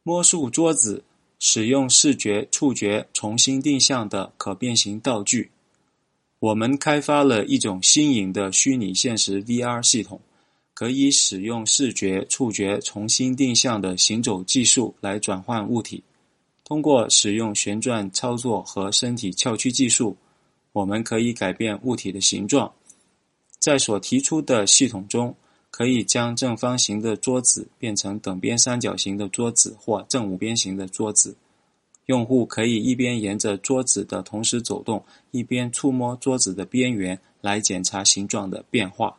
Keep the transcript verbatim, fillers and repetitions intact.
摸树桌子使用视觉、触觉重新定向的可变形道具。我们开发了一种新颖的虚拟现实 V R 系统，可以使用视觉、触觉重新定向的行走技术来转换物体。通过使用旋转操作和身体翘曲技术，我们可以改变物体的形状。在所提出的系统中，可以将正方形的桌子变成等边三角形的桌子或正五边形的桌子。用户可以一边沿着桌子的同时走动，一边触摸桌子的边缘来检查形状的变化。